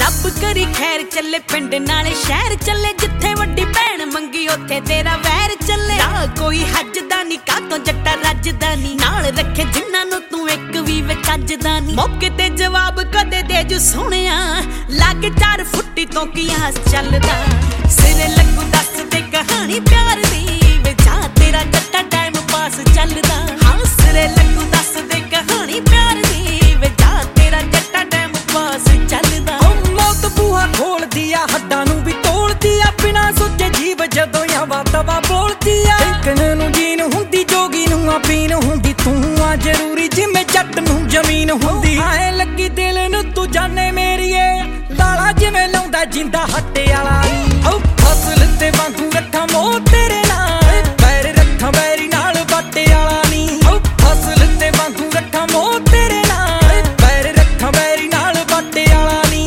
ਰੱਬ ਕਰੀ ਖੈਰ ਚੱਲੇ ਪਿੰਡ ਨਾਲੇ ਸ਼ਹਿਰ ਚੱਲੇ ਜਿੱਥੇ ਵੱਡੀ ਭੈਣ ਮੰਗੀ ਉੱਥੇ ਤੇਰਾ ਵੈਰ ਚੱਲੇ ਨਾ ਕੋਈ ਹੱਜਦਾ ਨੀ ਕਾਤੋਂ ਜੱਟਾ ਰੱਜਦਾ ਨੀ ਨਾਲ ਰੱਖੇ ਜਿੰਨਾਂ ਨੂੰ ਤੂੰ ਇੱਕ ਵੀ ਵਿਚੱਜਦਾ ਨੀ ਮੌਕੇ ਤੇ ਜਵਾਬ ਕਦੇ ਦੇ ਜੂ ਸੋਹਣਿਆ ਲੱਗ 4 ਫੁੱਟੀ ਤੋਂ ਕੀ ਆਸ ਚੱਲਦਾ ਸਿਰੇ ਲੱਗੂ ਦੱਸ ਦੇ ਕਹਾਣੀ ਪਿਆਰ ਦੀ ਵਿਚਾ ਤੇਰਾ ਜੱਟਾ ਟਾਈਮ ਪਾਸ ਚੱਲਦਾ ਹਾਂ ਸਿਰੇ ਲੱਗੂ ਦੱਸ ਦੇ ਕਹਾਣੀ ਪਿਆਰ ਦੀ ਵਿਚਾ ਤੇਰਾ ਜੱਟਾ ਟਾਈਮ ਪਾਸ ਚੱਲਦਾ ਮੌਤ ਬੂਹਾ ਖੋਲਦੀ ਆ ਹੱਡਾਂ ਨੂੰ ਵੀ ਤੋੜਦੀ ਆ ਬਿਨਾਂ ਸੋਚੇ ਜੀਵ ਜਦੋਂ ਹਵਾ ਤਵਾ ਬੋਲਦੀ ਆ ਦੇਖਣ ਨੂੰ ਜੀਨ ਹੁੰਦੀ ਜੋਗੀ ਨੂੰ ਆ ਪੀਨ ਹੁੰਦੀ ਤੂੰ ਆ ਜ਼ਰੂਰੀ ਜਿਵੇਂ ਜੱਟ ਨੂੰ ਜ਼ਮੀਨ ਹੁੰਦੀ ਆਏ ਲੱਗੀ ਦਿਲ ਨੂੰ ਤੂੰ ਜਾਣੇ ਮੇਰੀਏ ਲਾਲਾ ਜਿਵੇਂ ਲਾਉਂਦਾ ਜਿੰਦਾ ਹੱਟੇ ਵਾਲਾ ਓ ਫਸਲ ਤੇ ਵਾਂਗੂ ਰੱਖਾਂ ਮੋਹ ਤੇਰੇ ਨਾਲ ਪੈਰ ਰੱਖਾਂ ਬੈਰੀ ਨਾਲ ਬਾਟੇ ਵਾਲਾ ਨੀ ਓ ਫਸਲ ਤੇ ਵਾਂਗੂ ਰੱਖਾਂ ਮੋਹ ਤੇਰੇ ਨਾਲ ਪੈਰ ਰੱਖਾਂ ਬੈਰੀ ਨਾਲ ਬਾਟੇ ਵਾਲਾ ਨੀ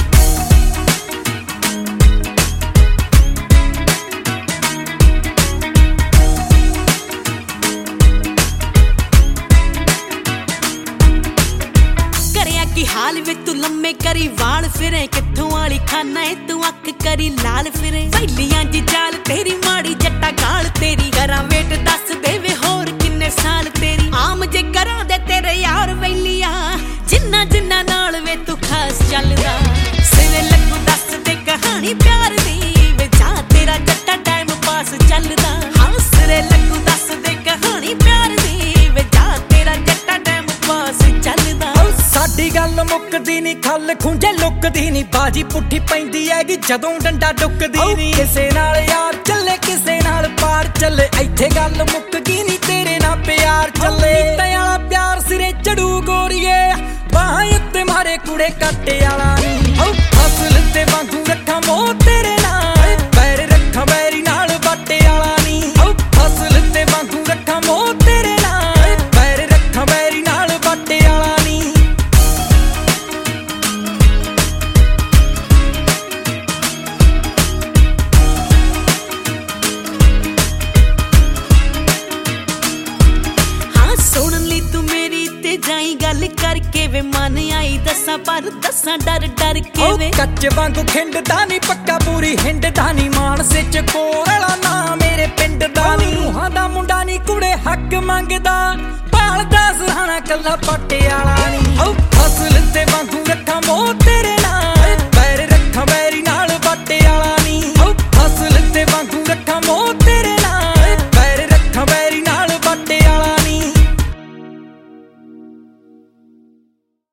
ਕੀ ਹਾਲ ਵੇ ਤੂੰ ਲੰਮੇ ਕਰੀ ਵਾਲ ਫਿਰੇ ਕਿੱਥੋਂ ਵਾਲੀ ਖਾਨਾ ਏ ਤੂੰ ਅੱਖ ਕਰੀ ਲਾਲ ਫਿਰੇ ਪਹਿਲੀਆਂ ਦੀ ਚਾਲ ਤੇਰੀ ਮਾੜੀ ਜੱਟਾ ਗਾਲ ਤੇਰੀ ਕਰਾਂ ਵੇਟ ਦੱਸ ਦੇ ਵੇ ਹੋਰ ਕਿੰਨੇ ਸਾਲ ਤੇਰੀ ਆਮ ਜੇ ਕਰਾਂ ਦੇ ਤੇਰੇ ਯਾਰ ਵੈਲੀਆ ਜਿੰਨਾ ਜਿੰਨਾ ਨਾਲ ਵੇ ਤੂੰ ਖਾਸ ਚੱਲਦਾ ਸਿਰੇ ਲੱਗੂ ਦੱਸ ਦੇ ਕਹਾਣੀ ਪਿਆਰ ਦੀ ਵਿਚਾ ਤੇਰਾ ਜੱਟਾ ਟਾਈਮ ਪਾਸ ਚੱਲਦਾ ਹਾਂ ਸਿਰੇ ਲੱਗੂ ਦੱਸ ਦੇ ਕਹਾਣੀ ਪਿਆਰ ਦੀ ਵਿਚਾ ਤੇਰਾ ਜੱਟਾ ਟਾਈਮ ਪਾਸ ਚੱਲਦਾ ਸਾਡੀ ਗੱਲ ਮੁੱਕਦੀ ਨੀ ਖੱਲ ਖੁੰਝੇ ਲੁੱਕਦੀ ਨੀ ਬਾਜੀ ਪੁੱਠੀ ਪੈਂਦੀ ਹੈਗੀ ਜਦੋਂ ਡੰਡਾ ਡੁੱਕਦੀ ਨੀ ਕਿਸੇ ਨਾਲ ਯਾਰ ਚੱਲੇ ਕਿਸੇ ਨਾਲ ਪਾਰ ਚੱਲੇ ਇੱਥੇ ਗੱਲ ਮੁੱਕ ਗਈ ਨੀ ਤੇਰੇ ਨਾਲ ਪਿਆਰ ਚੱਲੇ ਨੀਤਾਂ ਵਾਲਾ ਪਿਆਰ ਸਿਰੇ ਚੜੂ ਗੋਰੀਏ ਬਾਹਾਂ ਉੱਤੇ ਮਾਰੇ ਕੁੜੇ ਕਾਟੇ ਵਾਲਾ ਨੀ ਫਸਲ ਤੇ ਵਾਂਗੂ ਰੱਖਾਂ ਮੋਹ ਤੇਰੇ ਨਾਲ ਪੈਰ ਰੱਖਾਂ ਬੈਰੀ ਨਾਲ ਬਾਟੇ ਵਾਲਾ ਨੀ ਫਸਲ ਤੇ ਵਾਂਗੂ ਰੱਖਾਂ ਮੋਹ ਤੇਰੇ ਨਾਲ ਪੈਰ ਰੱਖਾਂ ਬੈਰੀ ਨਾਲ ਬਾਟੇ ਵਾਲਾ ਨੀ ਜਾਈ ਗੱਲ ਕਰਕੇ ਵੇ ਮਨ ਆਈ ਦੱਸਾਂ ਪਰ ਦੱਸਾਂ ਡਰ ਡਰ ਕੇ ਵੇ ਕੱਚ ਵਾਂਗੂ ਖਿੰਡਦਾ ਨੀ ਪੱਕਾ ਪੂਰੀ ਹਿੰਡਦਾ ਨੀ ਮਾਨਸੇ ਚ ਕੋਰਲਾ ਨਾ ਮੇਰੇ ਪਿੰਡ ਦਾ ਨੀ ਰੂਹਾਂ ਦਾ ਮੁੰਡਾ ਨੀ ਕੁੜੇ ਹੱਕ ਮੰਗਦਾ ਭਾਲਦਾ ਸਹਾਣਾ ਕੱਲਾ ਪੱਟੇ ਵਾਲਾ ਨੀ ਫਸਲ ਤੇ ਵਾਂਗੂ